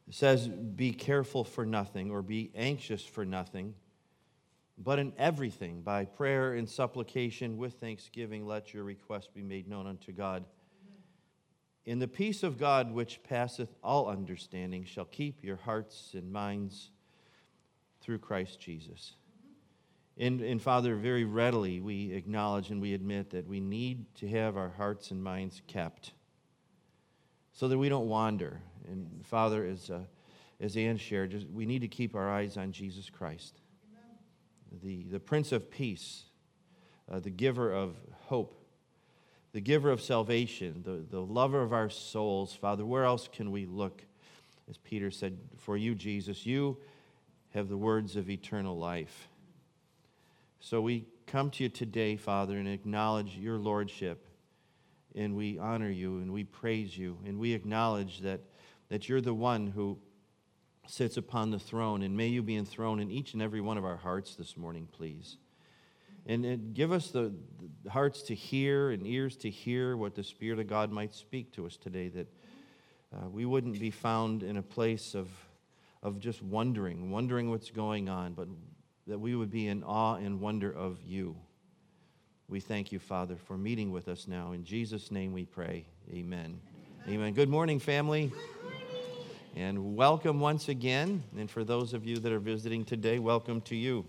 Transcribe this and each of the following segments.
says, be careful for nothing or be anxious for nothing, but in everything, by prayer and supplication with thanksgiving, let your requests be made known unto God. In the peace of God, which passeth all understanding, shall keep your hearts and minds through Christ Jesus. And Father, very readily we acknowledge and we admit that we need to have our hearts and minds kept so that we don't wander. And Father, as Ann shared, we need to keep our eyes on Jesus Christ, the Prince of Peace, the giver of hope, the giver of salvation, the lover of our souls. Father, where else can we look? As Peter said, for you, Jesus, you have the words of eternal life. So we come to you today, Father, and acknowledge your lordship, and we honor you, and we praise you, and we acknowledge that you're the one who sits upon the throne, and may you be enthroned in each and every one of our hearts this morning, please. And give us the hearts to hear and ears to hear what the Spirit of God might speak to us today, that we wouldn't be found in a place of just wondering what's going on, but that we would be in awe and wonder of you. We thank you, Father, for meeting with us now. In Jesus' name we pray. Amen. Amen. Good morning, family. And welcome once again. And for those of you that are visiting today, welcome to you.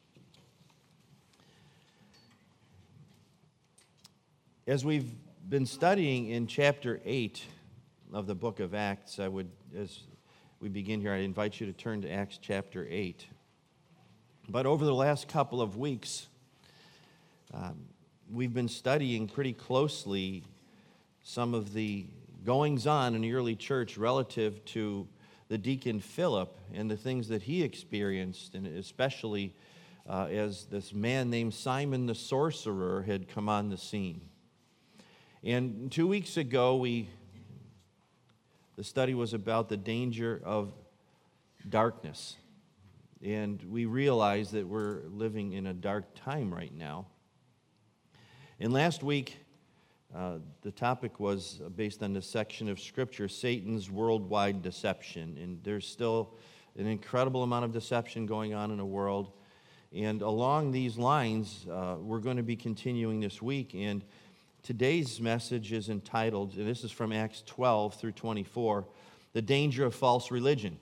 As we've been studying in chapter 8 of the book of Acts, as we begin here, I invite you to turn to Acts chapter 8. But over the last couple of weeks, we've been studying pretty closely some of the goings-on in the early church relative to the deacon Philip and the things that he experienced, and especially as this man named Simon the sorcerer had come on the scene. And 2 weeks ago, the study was about the danger of darkness. And we realize that we're living in a dark time right now. And last week, the topic was based on the section of Scripture, Satan's worldwide deception. And there's still an incredible amount of deception going on in the world. And along these lines, we're going to be continuing this week. And today's message is entitled, and this is from Acts 12 through 24, The Danger of False Religion.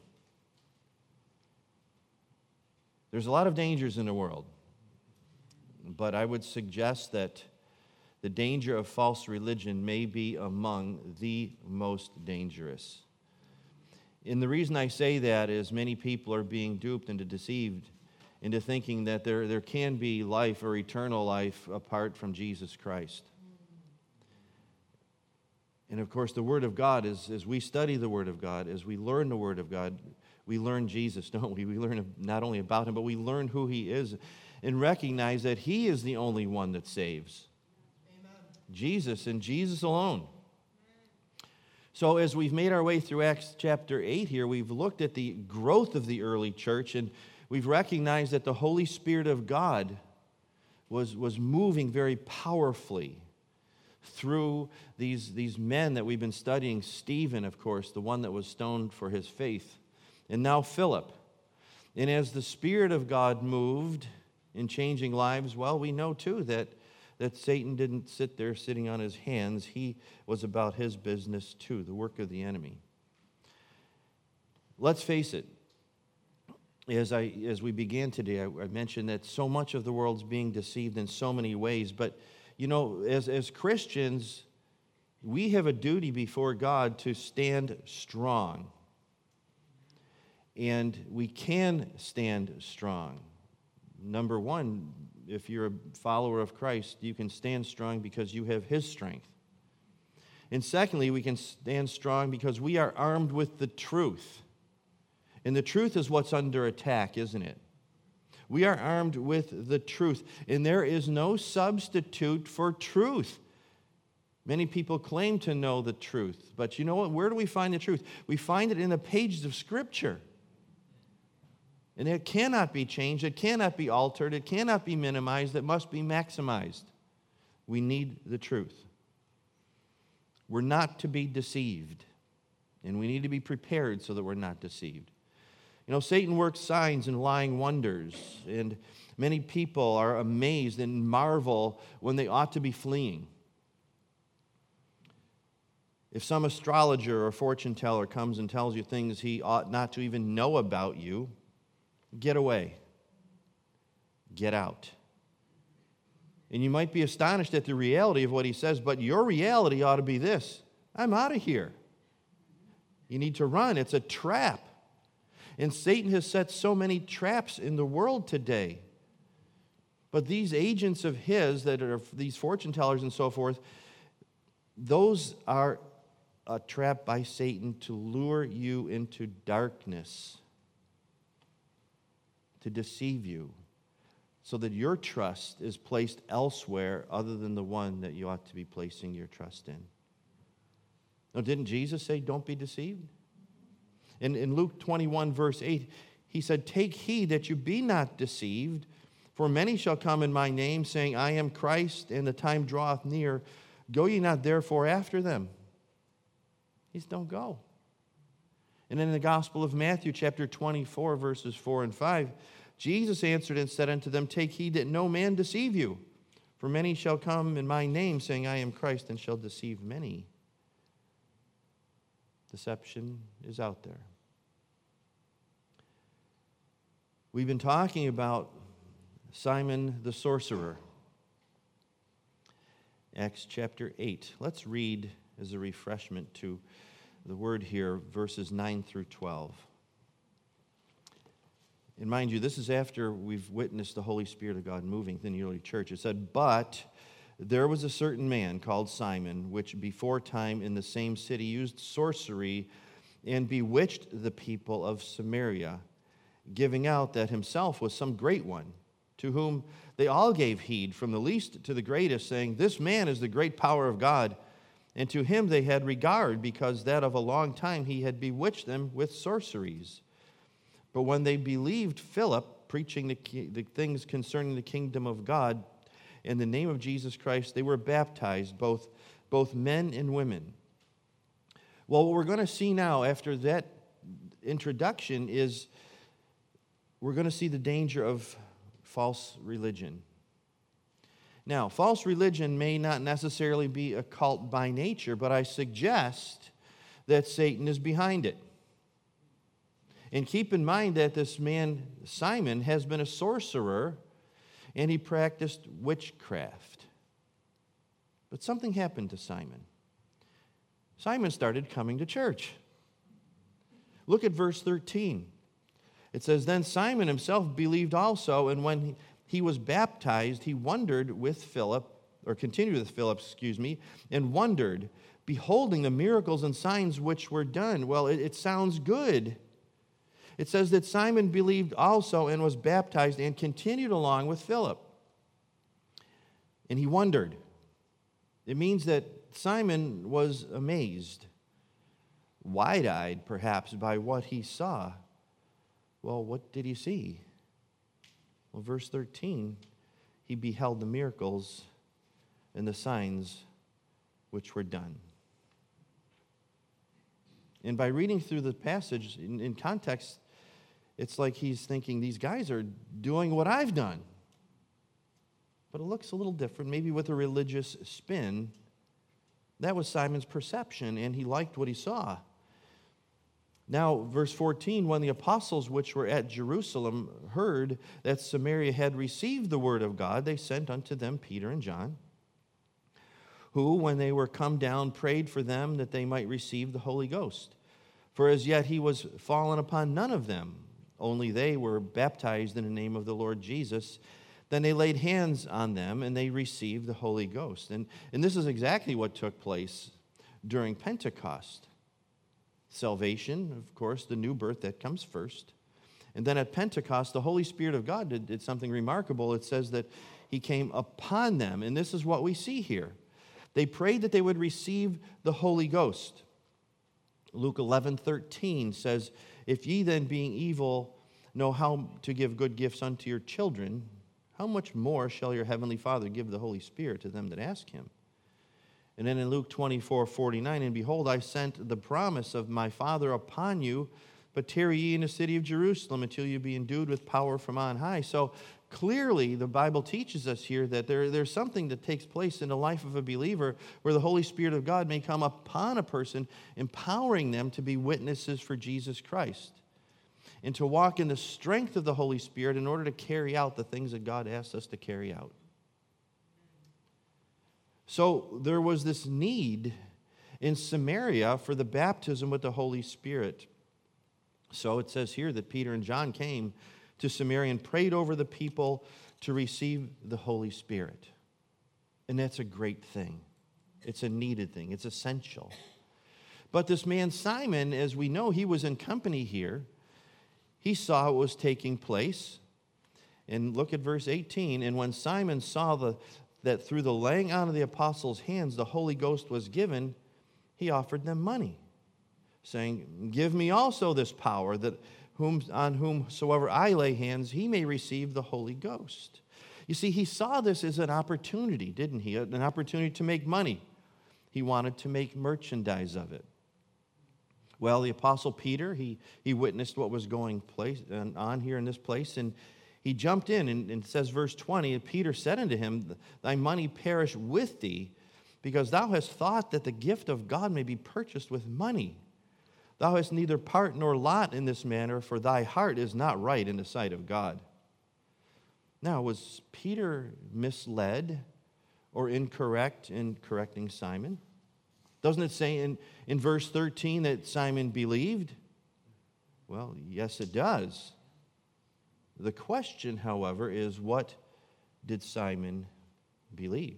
There's a lot of dangers in the world, but I would suggest that the danger of false religion may be among the most dangerous. And the reason I say that is many people are being duped and deceived into thinking that there can be life or eternal life apart from Jesus Christ. And of course, the Word of God, as we study the Word of God, as we learn the Word of God, we learn Jesus, don't we? We learn not only about him, but we learn who he is and recognize that he is the only one that saves. Amen. Jesus and Jesus alone. So as we've made our way through Acts chapter 8 here, we've looked at the growth of the early church, and we've recognized that the Holy Spirit of God was moving very powerfully through these men that we've been studying. Stephen, of course, the one that was stoned for his faith. And now Philip. And as the Spirit of God moved in changing lives, well, we know too that Satan didn't sit there sitting on his hands. He was about his business too, the work of the enemy. Let's face it. As we began today, I mentioned that so much of the world's being deceived in so many ways. But, you know, as Christians, we have a duty before God to stand strong. And we can stand strong. Number one, if you're a follower of Christ, you can stand strong because you have his strength. And secondly, we can stand strong because we are armed with the truth. And the truth is what's under attack, isn't it? We are armed with the truth. And there is no substitute for truth. Many people claim to know the truth. But you know what? Where do we find the truth? We find it in the pages of Scripture. And it cannot be changed, it cannot be altered, it cannot be minimized, it must be maximized. We need the truth. We're not to be deceived. And we need to be prepared so that we're not deceived. You know, Satan works signs and lying wonders, and many people are amazed and marvel when they ought to be fleeing. If some astrologer or fortune teller comes and tells you things he ought not to even know about you, get away. Get out. And you might be astonished at the reality of what he says, but your reality ought to be this: I'm out of here. You need to run. It's a trap. And Satan has set so many traps in the world today. But these agents of his, that are these fortune tellers and so forth, those are a trap by Satan to lure you into darkness, to deceive you, so that your trust is placed elsewhere other than the one that you ought to be placing your trust in. Now, didn't Jesus say, don't be deceived? In Luke 21, verse 8, he said, take heed that you be not deceived, for many shall come in my name, saying, I am Christ, and the time draweth near. Go ye not therefore after them. He said, don't go. And in the Gospel of Matthew, chapter 24, verses 4 and 5, Jesus answered and said unto them, take heed that no man deceive you, for many shall come in my name, saying, I am Christ, and shall deceive many. Deception is out there. We've been talking about Simon the sorcerer. Acts chapter 8. Let's read as a refreshment to the word here, verses 9 through 12. And mind you, this is after we've witnessed the Holy Spirit of God moving in the early church. It said, but there was a certain man called Simon, which before time in the same city used sorcery and bewitched the people of Samaria, giving out that himself was some great one, to whom they all gave heed, from the least to the greatest, saying, this man is the great power of God. And to him they had regard, because that of a long time he had bewitched them with sorceries. But when they believed Philip, preaching the things concerning the kingdom of God, in the name of Jesus Christ, they were baptized, both men and women. Well, what we're going to see now after that introduction is we're going to see the danger of false religion. Now, false religion may not necessarily be a cult by nature, but I suggest that Satan is behind it. And keep in mind that this man, Simon, has been a sorcerer, and he practiced witchcraft. But something happened to Simon. Simon started coming to church. Look at verse 13. It says, then Simon himself believed also, and when he was baptized, he wondered with Philip, or continued with Philip, and wondered, beholding the miracles and signs which were done. Well, it sounds good. It says that Simon believed also and was baptized and continued along with Philip. And he wondered. It means that Simon was amazed, wide-eyed perhaps by what he saw. Well, what did he see? Well, verse 13, he beheld the miracles and the signs which were done. And by reading through the passage in context, it's like he's thinking, these guys are doing what I've done. But it looks a little different, maybe with a religious spin. That was Simon's perception, and he liked what he saw. Now, verse 14, when the apostles which were at Jerusalem heard that Samaria had received the word of God, they sent unto them Peter and John, who, when they were come down, prayed for them that they might receive the Holy Ghost. For as yet he was fallen upon none of them, only they were baptized in the name of the Lord Jesus. Then they laid hands on them, and they received the Holy Ghost. And this is exactly what took place during Pentecost. Salvation, of course, the new birth, that comes first. And then at Pentecost, the Holy Spirit of God did something remarkable. It says that he came upon them, and this is what we see here. They prayed that they would receive the Holy Ghost. Luke 11:13 says, if ye then, being evil, know how to give good gifts unto your children, how much more shall your heavenly Father give the Holy Spirit to them that ask him? And then in Luke 24:49, and behold, I sent the promise of my Father upon you, but tarry ye in the city of Jerusalem until you be endued with power from on high. So clearly, the Bible teaches us here that there's something that takes place in the life of a believer where the Holy Spirit of God may come upon a person, empowering them to be witnesses for Jesus Christ and to walk in the strength of the Holy Spirit in order to carry out the things that God asks us to carry out. So there was this need in Samaria for the baptism with the Holy Spirit. So it says here that Peter and John came to Samaria and prayed over the people to receive the Holy Spirit. And that's a great thing. It's a needed thing. It's essential. But this man Simon, as we know, he was in company here. He saw what was taking place. And look at verse 18. And when Simon saw that through the laying on of the apostles' hands the Holy Ghost was given, he offered them money, saying, give me also this power, that on whomsoever I lay hands, he may receive the Holy Ghost. You see, he saw this as an opportunity, didn't he? An opportunity to make money. He wanted to make merchandise of it. Well, the Apostle Peter, he witnessed what was going on here in this place, and he jumped in, and it says, verse 20, and Peter said unto him, thy money perish with thee, because thou hast thought that the gift of God may be purchased with money. Thou hast neither part nor lot in this manner, for thy heart is not right in the sight of God. Now, was Peter misled or incorrect in correcting Simon? Doesn't it say in verse 13that Simon believed? Well, yes, it does. The question, however, is what did Simon believe?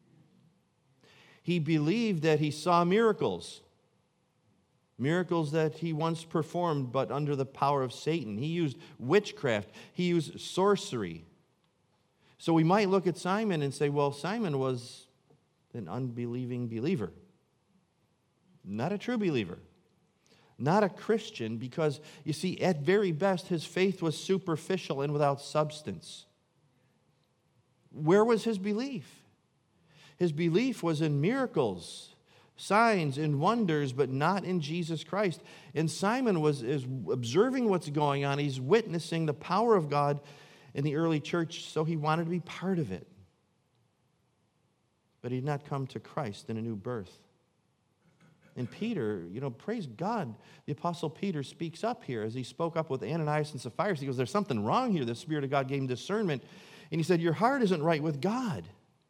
He believed that he saw miracles. Miracles that he once performed, but under the power of Satan. He used witchcraft. He used sorcery. So we might look at Simon and say, well, Simon was an unbelieving believer. Not a true believer. Not a Christian, because, you see, at very best, his faith was superficial and without substance. Where was his belief? His belief was in miracles, signs and wonders, but not in Jesus Christ. And Simon is observing what's going on. He's witnessing the power of God in the early church, so he wanted to be part of it. But he did not come to Christ in a new birth. And Peter, praise God, the Apostle Peter speaks up here as he spoke up with Ananias and Sapphira. He goes, there's something wrong here. The Spirit of God gave him discernment. And he said, your heart isn't right with God.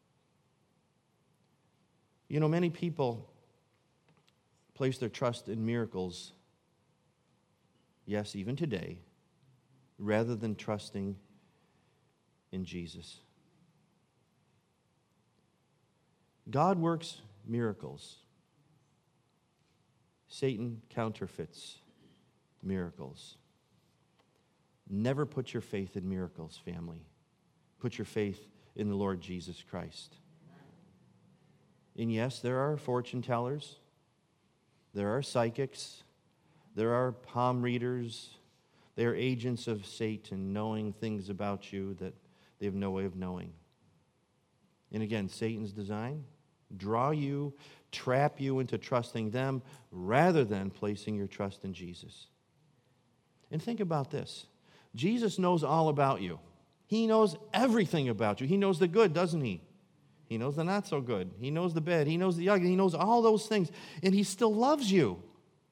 Many people place their trust in miracles, yes, even today, rather than trusting in Jesus. God works miracles. Satan counterfeits miracles. Never put your faith in miracles, family. Put your faith in the Lord Jesus Christ. And yes, there are fortune tellers. There are psychics. There are palm readers. They are agents of Satan, knowing things about you that they have no way of knowing. And again, Satan's design, draw you, trap you into trusting them rather than placing your trust in Jesus. And think about this. Jesus knows all about you. He knows everything about you. He knows the good, doesn't he? He knows the not so good. He knows the bad. He knows the ugly. He knows all those things. And he still loves you.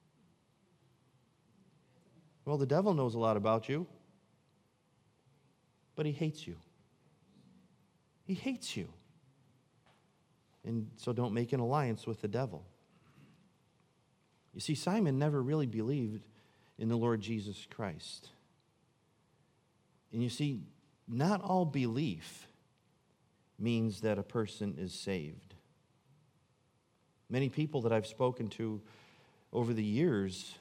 Well, the devil knows a lot about you, but he hates you. He hates you. And so don't make an alliance with the devil. You see, Simon never really believed in the Lord Jesus Christ. And you see, not all belief means that a person is saved. Many people that I've spoken to over the years,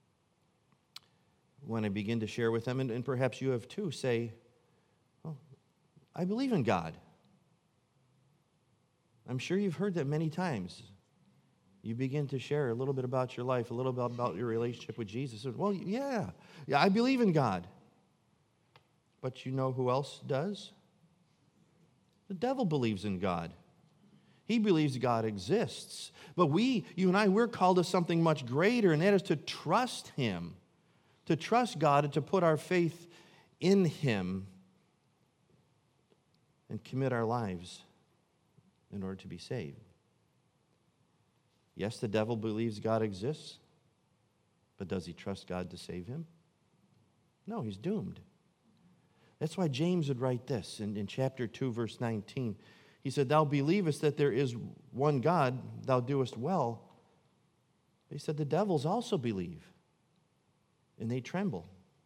when I begin to share with them, and perhaps you have too, say, oh, I believe in God. I'm sure you've heard that many times. You begin to share a little bit about your life, a little bit about your relationship with Jesus. Well, yeah, I believe in God. But you know who else does? The devil believes in God. He believes God exists. But you and I, we're called to something much greater, and that is to trust Him, to trust God and to put our faith in Him and commit our lives in order to be saved. Yes, the devil believes God exists, but does he trust God to save him? No, he's doomed. That's why James would write this in chapter 2, verse 19. He said, "Thou believest that there is one God, thou doest well." He said, the devils also believe, and they tremble.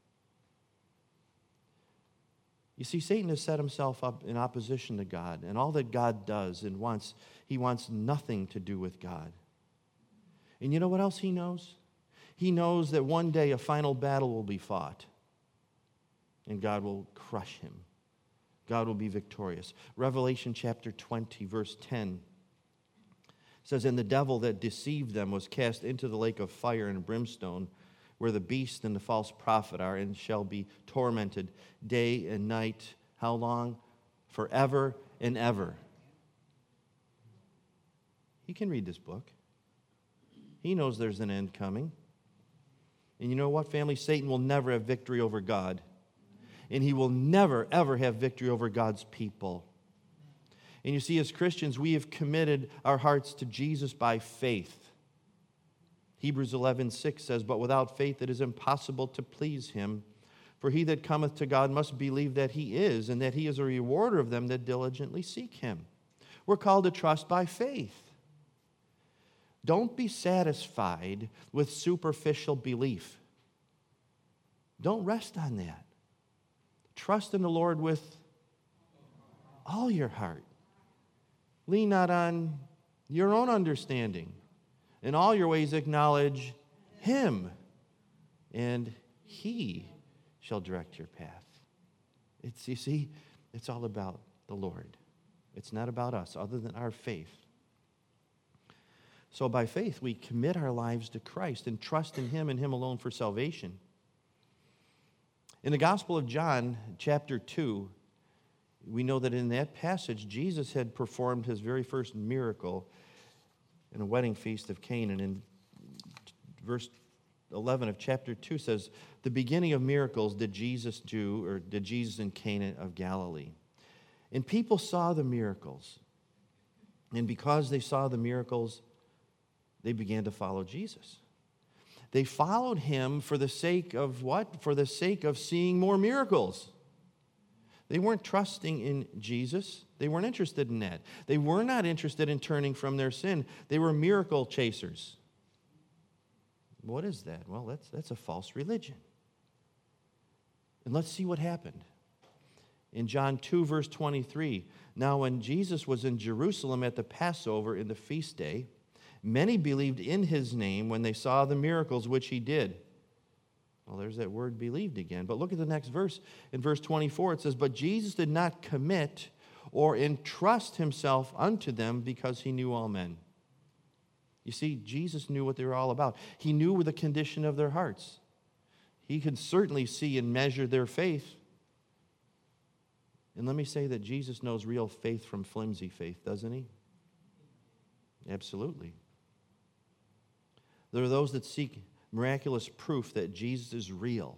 You see, Satan has set himself up in opposition to God, and all that God does and wants, he wants nothing to do with God. And you know what else he knows? He knows that one day a final battle will be fought, and God will crush him. God will be victorious. Revelation chapter 20, verse 10 says, "And the devil that deceived them was cast into the lake of fire and brimstone, where the beast and the false prophet are, and shall be tormented day and night." How long? Forever and ever. He can read this book. He knows there's an end coming. And you know what, family? Satan will never have victory over God. And he will never, ever have victory over God's people. And you see, as Christians, we have committed our hearts to Jesus by faith. Hebrews 11:6 says, "But without faith it is impossible to please him. For he that cometh to God must believe that he is, and that he is a rewarder of them that diligently seek him." We're called to trust by faith. Don't be satisfied with superficial belief. Don't rest on that. Trust in the Lord with all your heart. Lean not on your own understanding. In all your ways acknowledge him, and he shall direct your path. You see, it's all about the Lord. It's not about us, other than our faith. So by faith, we commit our lives to Christ and trust in him and him alone for salvation. In the Gospel of John, chapter 2, we know that in that passage, Jesus had performed his very first miracle in a wedding feast of Cana. And verse 11 of chapter 2 says, "The beginning of miracles did Jesus in Cana of Galilee." And people saw the miracles. And because they saw the miracles, they began to follow Jesus. They followed him for the sake of what? For the sake of seeing more miracles. They weren't trusting in Jesus. They weren't interested in that. They were not interested in turning from their sin. They were miracle chasers. What is that? Well, that's a false religion. And let's see what happened. In John 2, verse 23, "Now when Jesus was in Jerusalem at the Passover in the feast day, many believed in his name when they saw the miracles which he did." Well, there's that word believed again. But look at the next verse. In verse 24, it says, "But Jesus did not commit or entrust himself unto them because he knew all men." You see, Jesus knew what they were all about. He knew the condition of their hearts. He could certainly see and measure their faith. And let me say that Jesus knows real faith from flimsy faith, doesn't he? Absolutely. There are those that seek miraculous proof that Jesus is real,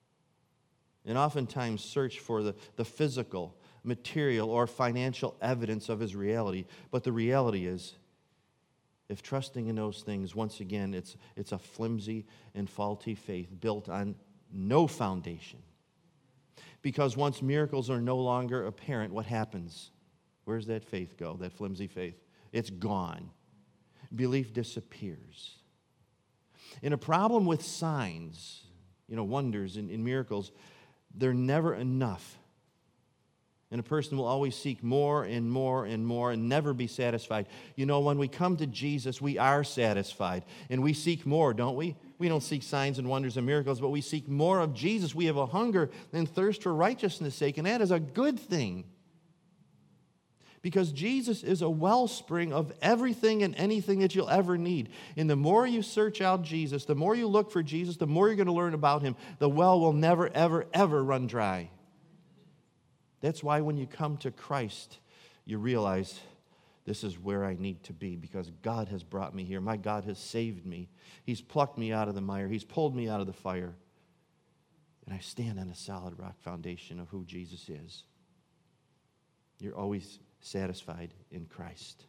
and oftentimes search for the physical, material, or financial evidence of his reality. But the reality is, if trusting in those things, once again, it's a flimsy and faulty faith built on no foundation. Because once miracles are no longer apparent, what happens? Where's that faith go, that flimsy faith? It's gone. Belief disappears. And a problem with signs, wonders and miracles, they're never enough. And a person will always seek more and more and more and never be satisfied. When we come to Jesus, we are satisfied. And we seek more, don't we? We don't seek signs and wonders and miracles, but we seek more of Jesus. We have a hunger and thirst for righteousness' sake, and that is a good thing. Because Jesus is a wellspring of everything and anything that you'll ever need. And the more you search out Jesus, the more you look for Jesus, the more you're going to learn about him. The well will never, ever, ever run dry. That's why when you come to Christ, you realize this is where I need to be because God has brought me here. My God has saved me. He's plucked me out of the mire. He's pulled me out of the fire. And I stand on a solid rock foundation of who Jesus is. You're always satisfied in Christ.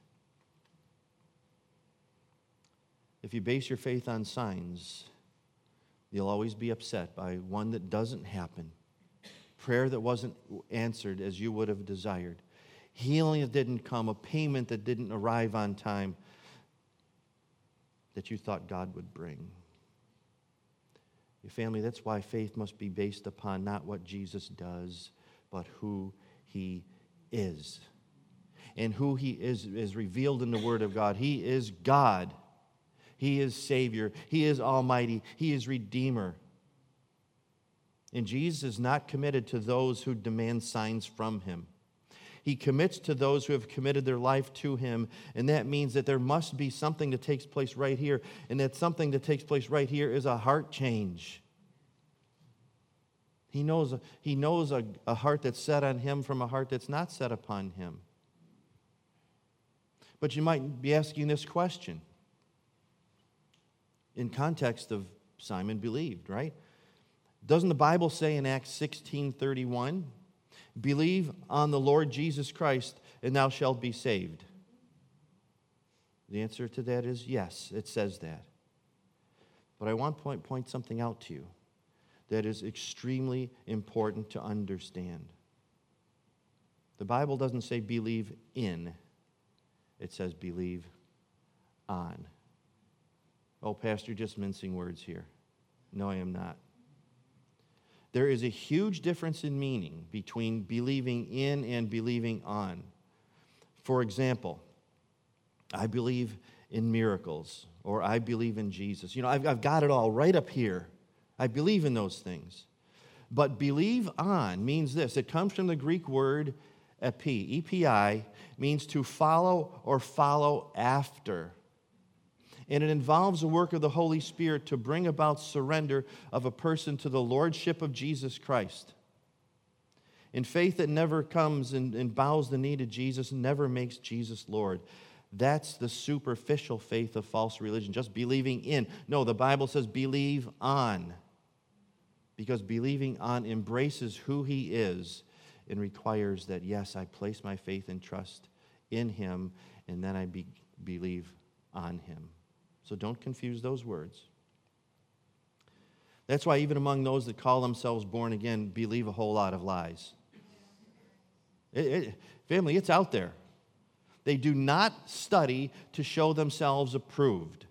If you base your faith on signs, you'll always be upset by one that doesn't happen, prayer that wasn't answered as you would have desired, healing that didn't come, a payment that didn't arrive on time that you thought God would bring. Your family, that's why faith must be based upon not what Jesus does, but who he is. And who he is revealed in the Word of God. He is God. He is Savior. He is Almighty. He is Redeemer. And Jesus is not committed to those who demand signs from him. He commits to those who have committed their life to him, and that means that there must be something that takes place right here, and that something that takes place right here is a heart change. He knows a heart that's set on him from a heart that's not set upon him. But you might be asking this question in context of Simon believed, right? Doesn't the Bible say in Acts 16:31, believe on the Lord Jesus Christ and thou shalt be saved? The answer to that is yes, it says that. But I want to point something out to you that is extremely important to understand. The Bible doesn't say believe in, it says believe on. Oh, Pastor, you're just mincing words here. No, I am not. There is a huge difference in meaning between believing in and believing on. For example, I believe in miracles, or I believe in Jesus. You know, I've got it all right up here. I believe in those things. But believe on means this. It comes from the Greek word epi. E-P-I means to follow or follow after. And it involves the work of the Holy Spirit to bring about surrender of a person to the lordship of Jesus Christ. In faith that never comes and bows the knee to Jesus, never makes Jesus Lord. That's the superficial faith of false religion, just believing in. No, the Bible says believe on. Because believing on embraces who he is and requires that, yes, I place my faith and trust in him, and then I believe on him. So don't confuse those words. That's why even among those that call themselves born again, believe a whole lot of lies. Family, it's out there. They do not study to show themselves approved,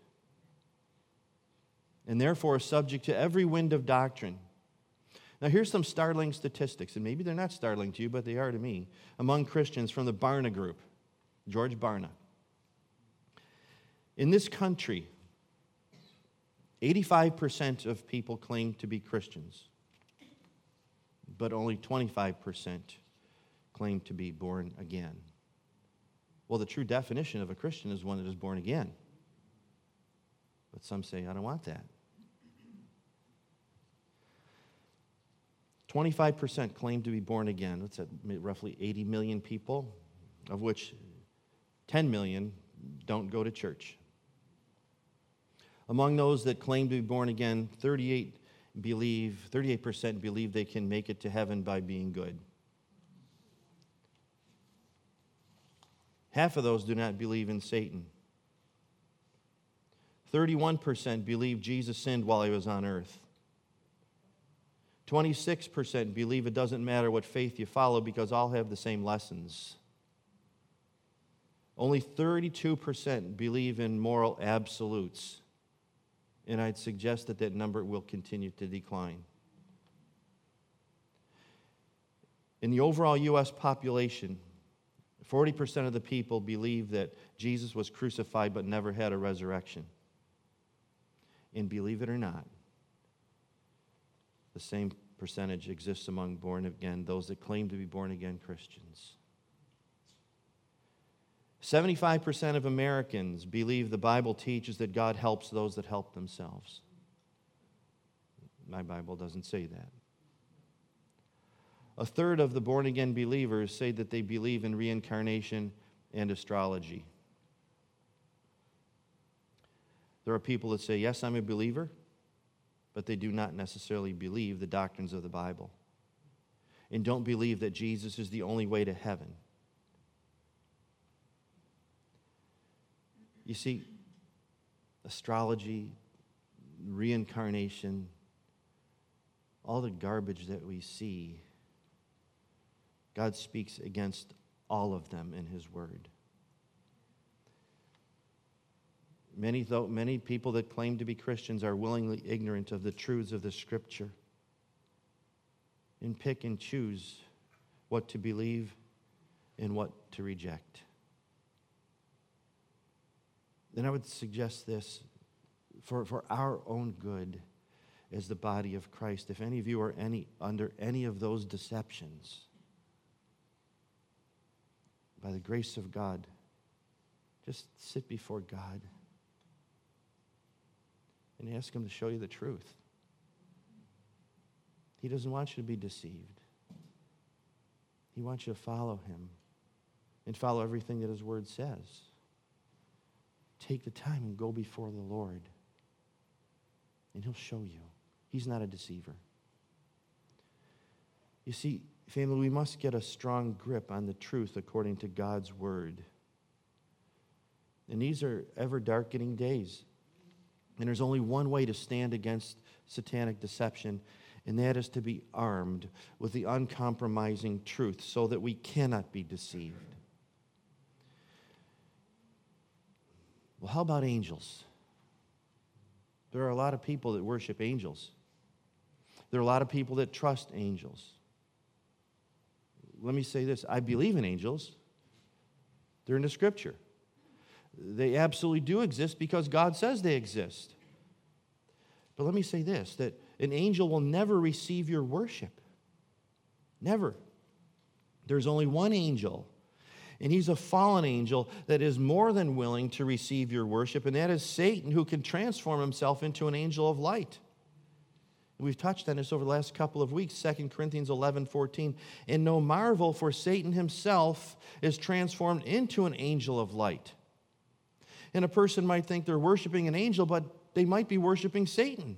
and therefore are subject to every wind of doctrine. Now, here's some startling statistics, and maybe they're not startling to you, but they are to me, among Christians from the Barna Group, George Barna. In this country, 85% of people claim to be Christians, but only 25% claim to be born again. Well, the true definition of a Christian is one that is born again. But some say, I don't want that. 25% claim to be born again. That's roughly 80 million people, of which 10 million don't go to church. Among those that claim to be born again, 38% believe they can make it to heaven by being good. Half of those do not believe in Satan. 31% believe Jesus sinned while he was on earth. 26% believe it doesn't matter what faith you follow because all have the same lessons. Only 32% believe in moral absolutes. And I'd suggest that that number will continue to decline. In the overall U.S. population, 40% of the people believe that Jesus was crucified but never had a resurrection. And believe it or not, the same percentage exists among born again, those that claim to be born again Christians. 75% of Americans believe the Bible teaches that God helps those that help themselves. My Bible doesn't say that. A third of the born-again believers say that they believe in reincarnation and astrology. There are people that say, yes, I'm a believer, but they do not necessarily believe the doctrines of the Bible and don't believe that Jesus is the only way to heaven. You see, astrology, reincarnation, all the garbage that we see, God speaks against all of them in His Word. Many people that claim to be Christians are willingly ignorant of the truths of the Scripture and pick and choose what to believe and what to reject. Then I would suggest this for our own good as the body of Christ. If any of you are under any of those deceptions, by the grace of God, just sit before God and ask Him to show you the truth. He doesn't want you to be deceived. He wants you to follow Him and follow everything that His Word says. Take the time and go before the Lord, and He'll show you. He's not a deceiver. You see, family, we must get a strong grip on the truth according to God's Word. And these are ever darkening days. And there's only one way to stand against satanic deception, and that is to be armed with the uncompromising truth so that we cannot be deceived. Well, how about angels? There are a lot of people that worship angels. There are a lot of people that trust angels. Let me say this. I believe in angels. They're in the Scripture. They absolutely do exist because God says they exist. But let me say this, that an angel will never receive your worship. Never. There's only one angel, and he's a fallen angel that is more than willing to receive your worship, and that is Satan, who can transform himself into an angel of light. We've touched on this over the last couple of weeks, 2 Corinthians 11:14. And no marvel, for Satan himself is transformed into an angel of light. And a person might think they're worshiping an angel, but they might be worshiping Satan.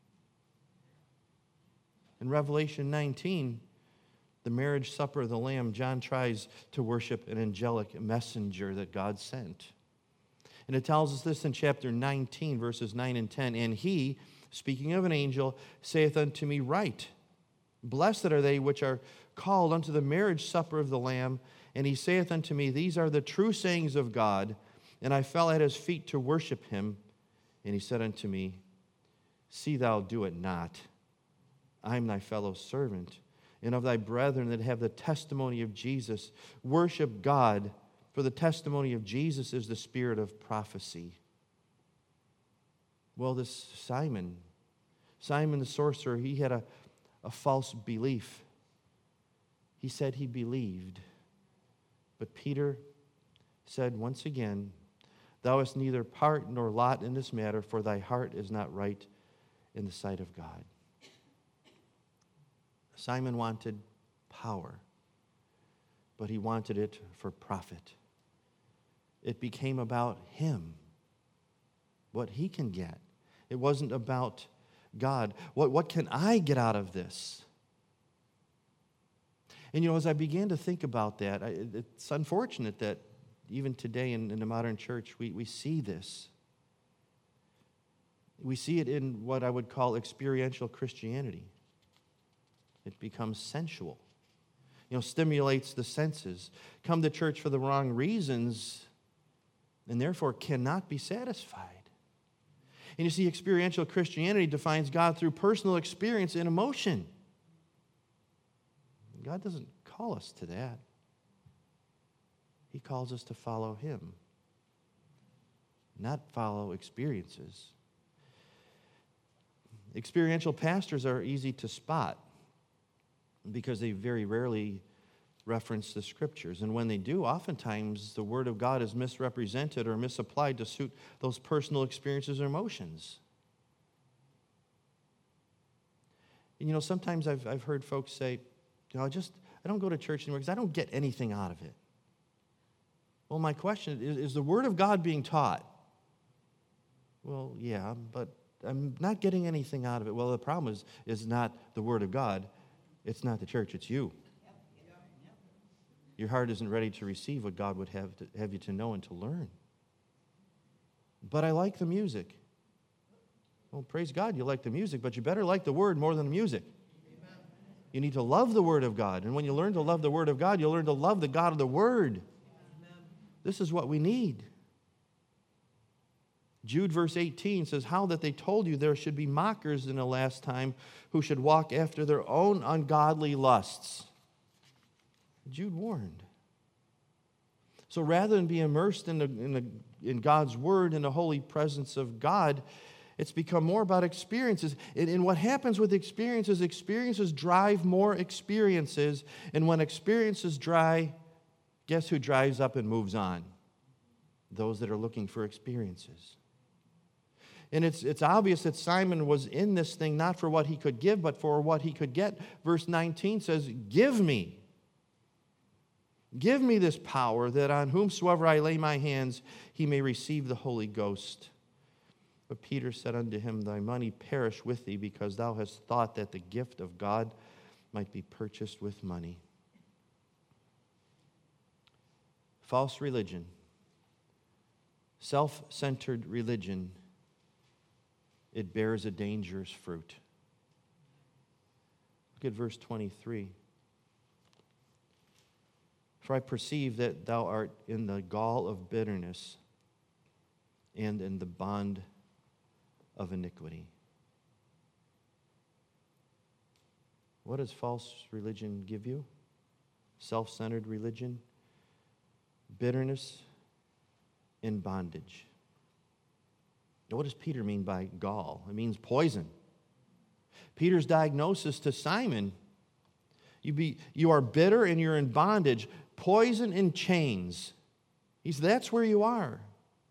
In Revelation 19, the marriage supper of the Lamb, John tries to worship an angelic messenger that God sent. And it tells us this in chapter 19, verses 9 and 10. And he, speaking of an angel, saith unto me, Write, blessed are they which are called unto the marriage supper of the Lamb. And he saith unto me, These are the true sayings of God. And I fell at his feet to worship him. And he said unto me, See thou do it not. I am thy fellow servant, and of thy brethren that have the testimony of Jesus. Worship God, for the testimony of Jesus is the spirit of prophecy. Well, this Simon the sorcerer, he had a false belief. He said he believed. But Peter said once again, Thou hast neither part nor lot in this matter, for thy heart is not right in the sight of God. Simon wanted power, but he wanted it for profit. It became about him, what he can get. It wasn't about God. What can I get out of this? And as I began to think about that, it's unfortunate that even today in the modern church, we see this. We see it in what I would call experiential Christianity. It becomes sensual, stimulates the senses. Come to church for the wrong reasons, and therefore cannot be satisfied. And you see, experiential Christianity defines God through personal experience and emotion. God doesn't call us to that. He calls us to follow Him, not follow experiences. Experiential pastors are easy to spot because they very rarely reference the Scriptures. And when they do, oftentimes the Word of God is misrepresented or misapplied to suit those personal experiences or emotions. And sometimes I've heard folks say, I don't go to church anymore because I don't get anything out of it. Well, my question is the Word of God being taught? Well, yeah, but I'm not getting anything out of it. Well, the problem is not the Word of God. It's not the church. It's you. Your heart isn't ready to receive what God would have you to know and to learn. But I like the music. Well, praise God, you like the music, but you better like the Word more than the music. Amen. You need to love the Word of God. And when you learn to love the Word of God, you'll learn to love the God of the Word. Amen. This is what we need. Jude verse 18 says, how that they told you there should be mockers in the last time who should walk after their own ungodly lusts. Jude warned. So rather than be immersed in God's Word, in the holy presence of God, it's become more about experiences. And what happens with experiences drive more experiences. And when experiences dry, guess who dries up and moves on? Those that are looking for experiences. And it's obvious that Simon was in this thing not for what he could give, but for what he could get. Verse 19 says, give me this power, that on whomsoever I lay my hands, he may receive the Holy Ghost. But Peter said unto him, thy money perish with thee, because thou hast thought that the gift of God might be purchased with money. False religion, self-centered religion, it bears a dangerous fruit. Look at verse 23. For I perceive that thou art in the gall of bitterness and in the bond of iniquity. What does false religion give you? Self-centered religion, bitterness, and bondage. Now, what does Peter mean by gall? It means poison. Peter's diagnosis to Simon, you are bitter and you're in bondage, poison and chains. That's where you are.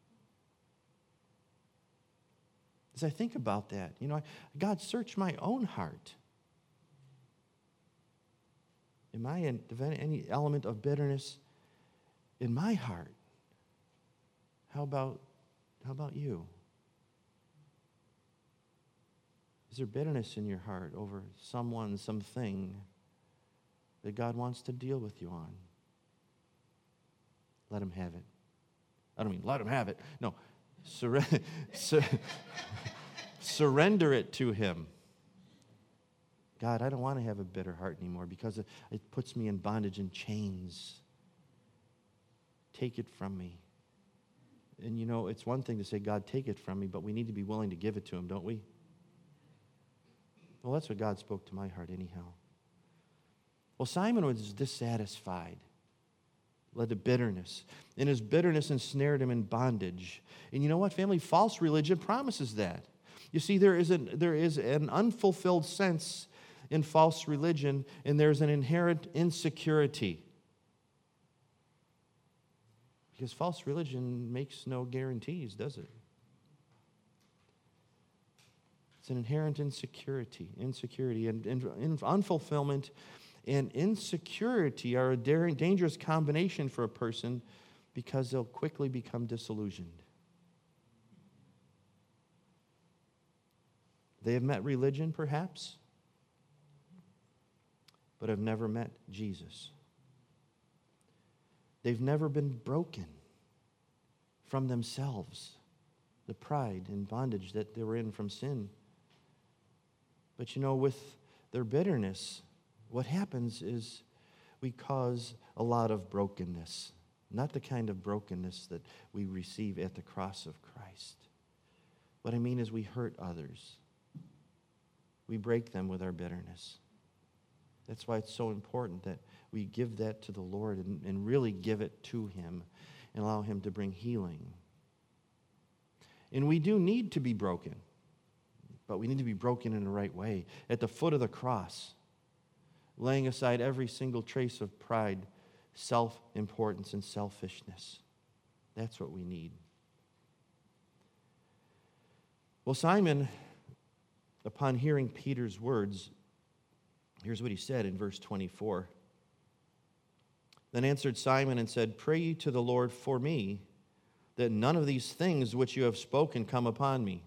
As I think about that, God, search my own heart. Am I in any element of bitterness in my heart? How about you? Is there bitterness in your heart over someone, something that God wants to deal with you on? Let him have it. I don't mean let him have it. No, surrender it to him. God, I don't want to have a bitter heart anymore because it puts me in bondage and chains. Take it from me. And it's one thing to say, God, take it from me, but we need to be willing to give it to him, don't we? Well, that's what God spoke to my heart anyhow. Well, Simon was dissatisfied, led to bitterness. And his bitterness ensnared him in bondage. And you know what, family? False religion promises that. You see, there is an unfulfilled sense in false religion, and there's an inherent insecurity. Because false religion makes no guarantees, does it? It's an inherent insecurity, and unfulfillment and insecurity are a dangerous combination for a person because they'll quickly become disillusioned. They have met religion, perhaps, but have never met Jesus. They've never been broken from themselves, the pride and bondage that they were in from sin. But with their bitterness, what happens is we cause a lot of brokenness, not the kind of brokenness that we receive at the cross of Christ. What I mean is we hurt others. We break them with our bitterness. That's why it's so important that we give that to the Lord and really give it to him and allow him to bring healing. And we do need to be broken, but we need to be broken in the right way. At the foot of the cross, laying aside every single trace of pride, self-importance, and selfishness. That's what we need. Well, Simon, upon hearing Peter's words, here's what he said in verse 24. Then answered Simon and said, Pray ye to the Lord for me, that none of these things which you have spoken come upon me.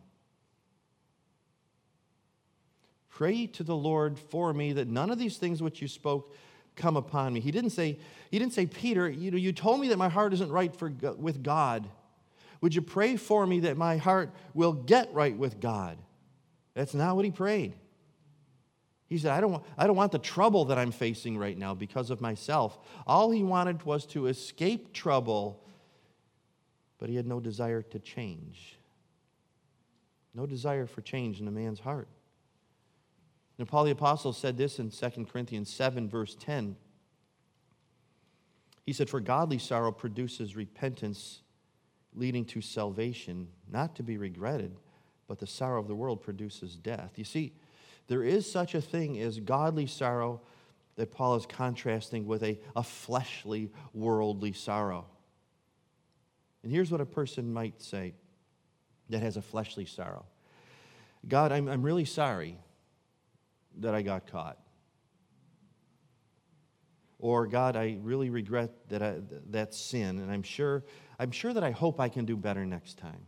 Pray ye to the Lord for me, that none of these things which you spoke come upon me. He didn't say, Peter, you told me that my heart isn't right with God. Would you pray for me that my heart will get right with God? That's not what he prayed. He said, I don't want the trouble that I'm facing right now because of myself. All he wanted was to escape trouble, but he had no desire to change. No desire for change in a man's heart. And Paul the Apostle said this in 2 Corinthians 7, verse 10. He said, For godly sorrow produces repentance, leading to salvation, not to be regretted, but the sorrow of the world produces death. You see, there is such a thing as godly sorrow that Paul is contrasting with a fleshly, worldly sorrow. And here's what a person might say that has a fleshly sorrow. God, I'm really sorry that I got caught. Or, God, I really regret that sin, and I'm sure that I hope I can do better next time.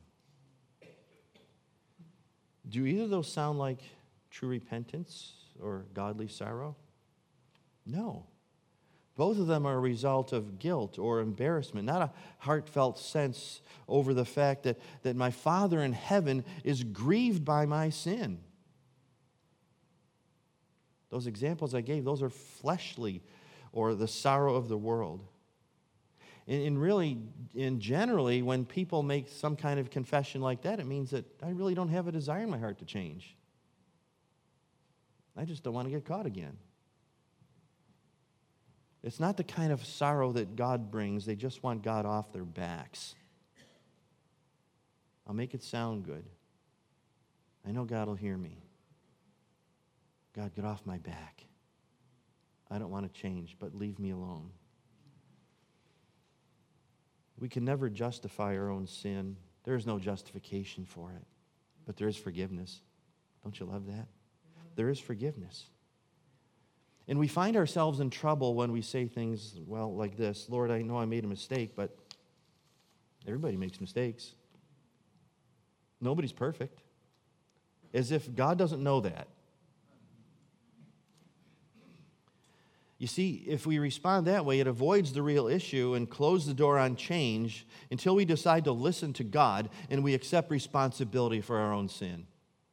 Do either of those sound like true repentance or godly sorrow? No. Both of them are a result of guilt or embarrassment, not a heartfelt sense over the fact that my Father in heaven is grieved by my sin. Those examples I gave, those are fleshly or the sorrow of the world. And generally, when people make some kind of confession like that, it means that I really don't have a desire in my heart to change. I just don't want to get caught again. It's not the kind of sorrow that God brings. They just want God off their backs. I'll make it sound good. I know God will hear me. God, get off my back. I don't want to change, but leave me alone. We can never justify our own sin. There is no justification for it, but there is forgiveness. Don't you love that? There is forgiveness. And we find ourselves in trouble when we say things, well, like this: Lord, I know I made a mistake, but everybody makes mistakes. Nobody's perfect. As if God doesn't know that. You see, if we respond that way, it avoids the real issue and closes the door on change until we decide to listen to God and we accept responsibility for our own sin.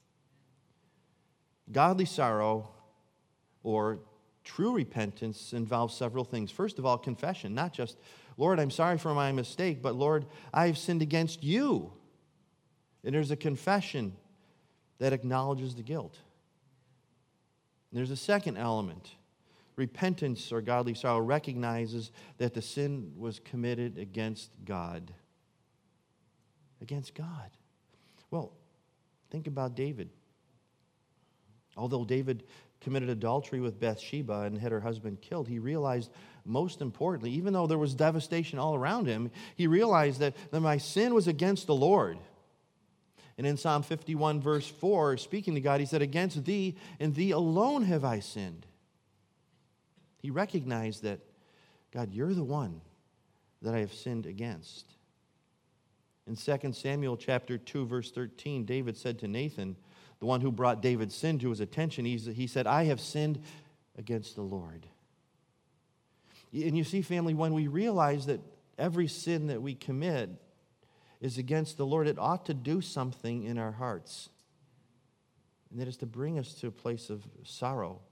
Godly sorrow or true repentance involves several things. First of all, confession, not just, Lord, I'm sorry for my mistake, but Lord, I have sinned against you. And there's a confession that acknowledges the guilt. And there's a second element. Repentance or godly sorrow recognizes that the sin was committed against God. Against God. Well, think about David. Although David committed adultery with Bathsheba and had her husband killed, he realized, most importantly, even though there was devastation all around him, he realized that my sin was against the Lord. And in Psalm 51, verse 4, speaking to God, he said, Against thee and thee alone have I sinned. He recognized that, God, you're the one that I have sinned against. In 2 Samuel chapter 2, verse 13, David said to Nathan, the one who brought David's sin to his attention, he said, I have sinned against the Lord. And you see, family, when we realize that every sin that we commit is against the Lord, it ought to do something in our hearts. And that is to bring us to a place of sorrow.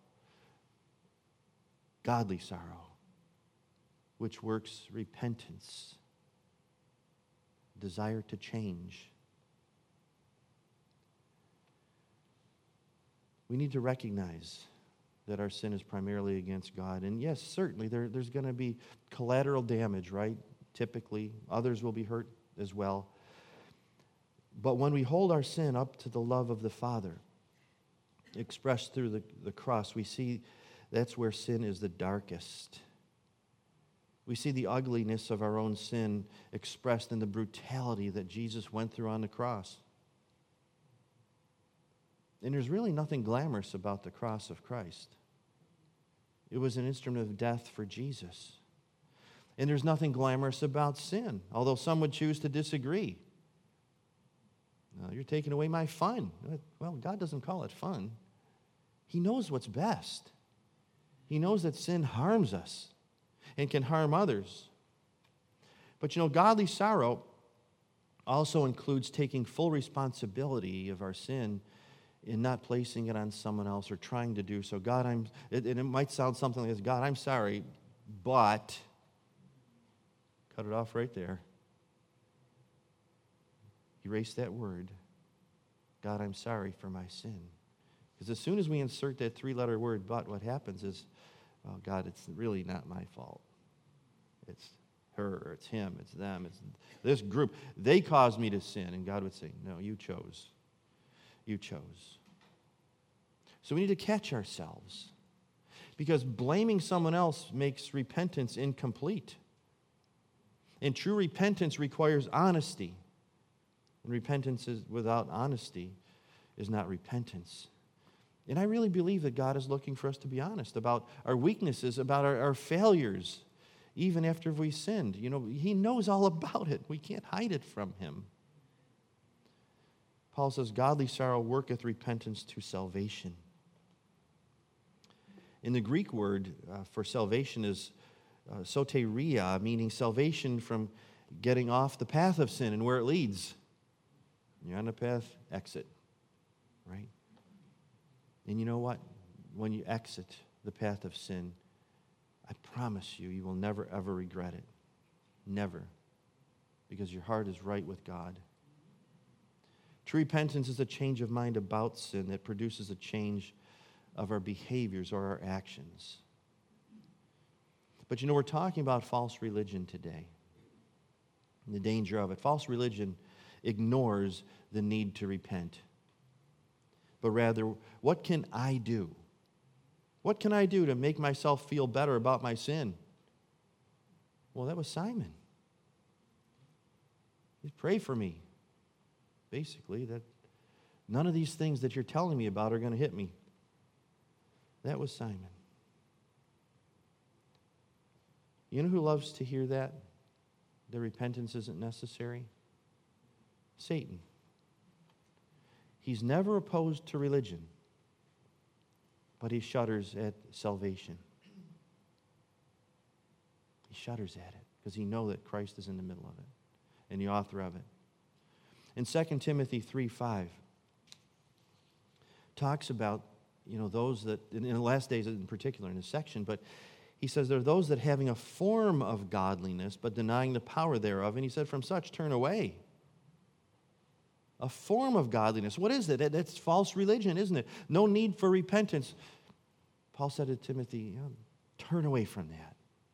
Godly sorrow, which works repentance, desire to change. We need to recognize that our sin is primarily against God. And yes, certainly there's going to be collateral damage, right? Typically, others will be hurt as well. But when we hold our sin up to the love of the Father, expressed through the cross, we see that's where sin is the darkest. We see the ugliness of our own sin expressed in the brutality that Jesus went through on the cross. And there's really nothing glamorous about the cross of Christ. It was an instrument of death for Jesus. And there's nothing glamorous about sin, although some would choose to disagree. No, you're taking away my fun. Well, God doesn't call it fun. He knows what's best. He knows that sin harms us and can harm others. But godly sorrow also includes taking full responsibility of our sin and not placing it on someone else or trying to do so. God, and it might sound something like this: God, I'm sorry, but cut it off right there. Erase that word. God, I'm sorry for my sin. Because as soon as we insert that three-letter word, but, what happens is, oh, God, it's really not my fault. It's her, it's him, it's them, it's this group. They caused me to sin. And God would say, no, you chose. You chose. So we need to catch ourselves, because blaming someone else makes repentance incomplete. And true repentance requires honesty. And repentance without honesty is not repentance. And I really believe that God is looking for us to be honest about our weaknesses, about our failures, even after we sinned. He knows all about it. We can't hide it from him. Paul says, godly sorrow worketh repentance to salvation. In the Greek word for salvation is soteria, meaning salvation from getting off the path of sin and where it leads. You're on the path, exit, right? And you know what? When you exit the path of sin, I promise you will never, ever regret it. Never. Because your heart is right with God. True repentance is a change of mind about sin that produces a change of our behaviors or our actions. But we're talking about false religion today. And the danger of it. False religion ignores the need to repent. But rather, what can I do? What can I do to make myself feel better about my sin? Well, that was Simon. Just pray for me. Basically, that none of these things that you're telling me about are going to hit me. That was Simon. You know who loves to hear that? That repentance isn't necessary? Satan. He's never opposed to religion, but he shudders at salvation. He shudders at it because he knows that Christ is in the middle of it and the author of it. In 2 Timothy 3:5, talks about those that, in the last days in particular in this section, but he says there are those that having a form of godliness but denying the power thereof, and he said from such turn away. A form of godliness. What is it? It's false religion, isn't it? No need for repentance. Paul said to Timothy, turn away from that.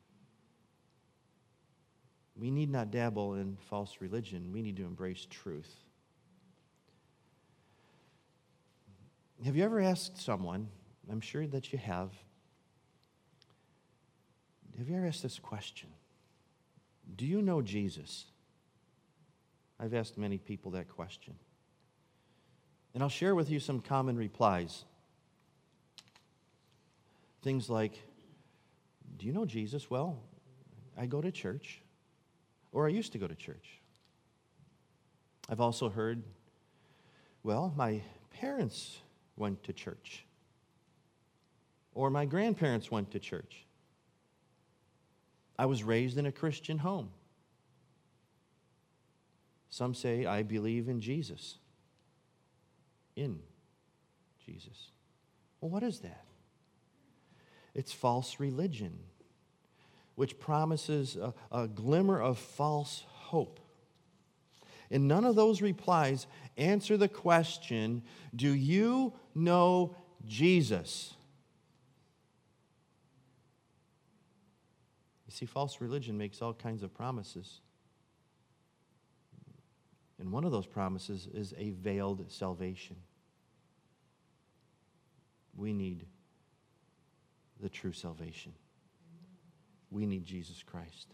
We need not dabble in false religion. We need to embrace truth. Have you ever asked someone, I'm sure that you have you ever asked this question? Do you know Jesus? I've asked many people that question. And I'll share with you some common replies. Things like, do you know Jesus? Well, I go to church, or I used to go to church. I've also heard, well, my parents went to church, or my grandparents went to church. I was raised in a Christian home. Some say, I believe in Jesus. In Jesus. Well, what is that? It's false religion, which promises a glimmer of false hope. And none of those replies answer the question, do you know Jesus? You see, false religion makes all kinds of promises. And one of those promises is a veiled salvation. We need the true salvation. We need Jesus Christ.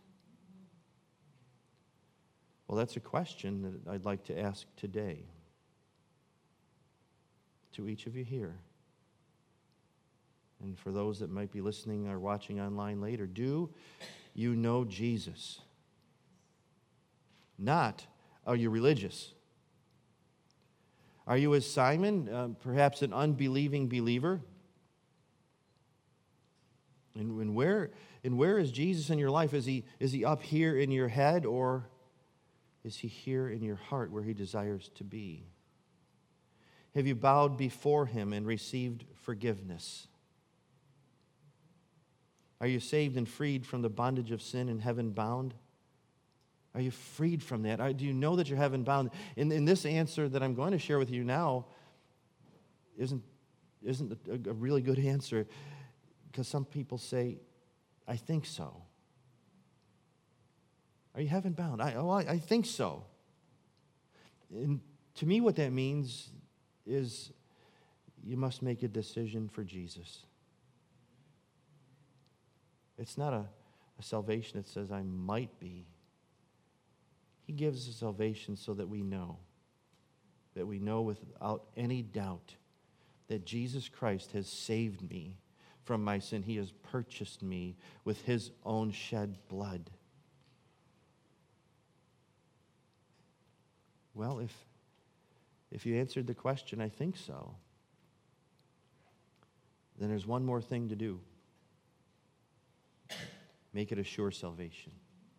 Well, that's a question that I'd like to ask today to each of you here. And for those that might be listening or watching online later, do you know Jesus? Not, are you religious? Are you, as Simon, perhaps an unbelieving believer? And where is Jesus in your life? Is he up here in your head, or is he here in your heart where he desires to be? Have you bowed before him and received forgiveness? Are you saved and freed from the bondage of sin and heaven bound? Are you freed from that? Do you know that you're heaven bound? In this answer that I'm going to share with you now isn't a really good answer, because some people say, I think so. Are you heaven bound? I think so. And to me, what that means is you must make a decision for Jesus. It's not a salvation that says I might be. He gives us salvation so that we know without any doubt that Jesus Christ has saved me from my sin. He has purchased me with his own shed blood. Well, if you answered the question, I think so, then there's one more thing to do. Make it a sure salvation.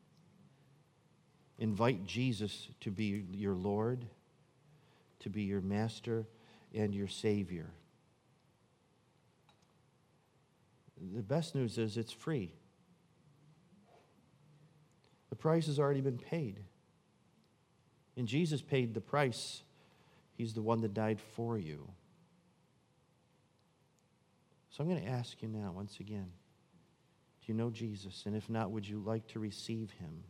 Invite Jesus to be your Lord, to be your Master and your Savior. The best news is it's free. The price has already been paid. And Jesus paid the price. He's the one that died for you. So I'm going to ask you now, once again, do you know Jesus? And if not, would you like to receive him?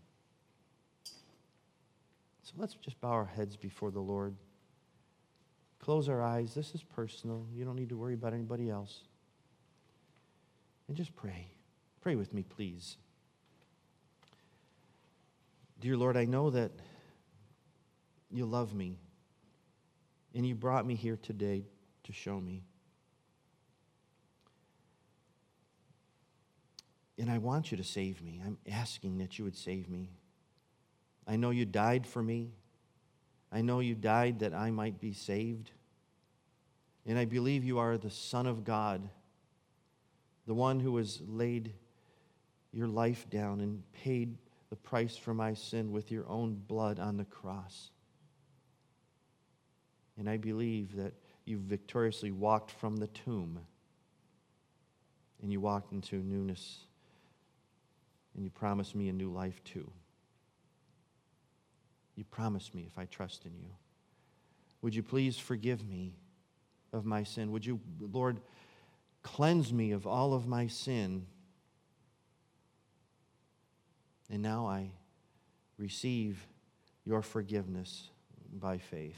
So let's just bow our heads before the Lord. Close our eyes. This is personal. You don't need to worry about anybody else. And just pray. Pray with me, please. Dear Lord, I know that you love me, and you brought me here today to show me. And I want you to save me. I'm asking that you would save me. I know you died for me. I know you died that I might be saved. And I believe you are the Son of God, the one who has laid your life down and paid the price for my sin with your own blood on the cross. And I believe that you victoriously walked from the tomb, and you walked into newness, and you promised me a new life too. You promised me if I trust in you. Would you please forgive me of my sin? Would you, Lord, cleanse me of all of my sin? And now I receive your forgiveness by faith.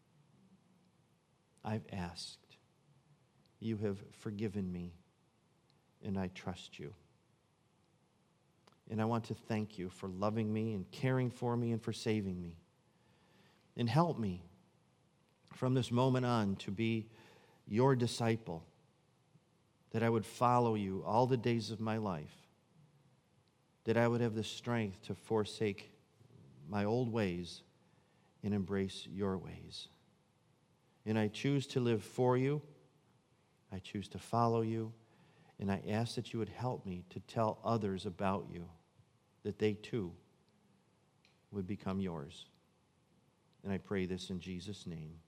I've asked. You have forgiven me, and I trust you. And I want to thank you for loving me and caring for me and for saving me. And help me from this moment on to be your disciple, that I would follow you all the days of my life, that I would have the strength to forsake my old ways and embrace your ways. And I choose to live for you. I choose to follow you. And I ask that you would help me to tell others about you, that they too would become yours. And I pray this in Jesus' name.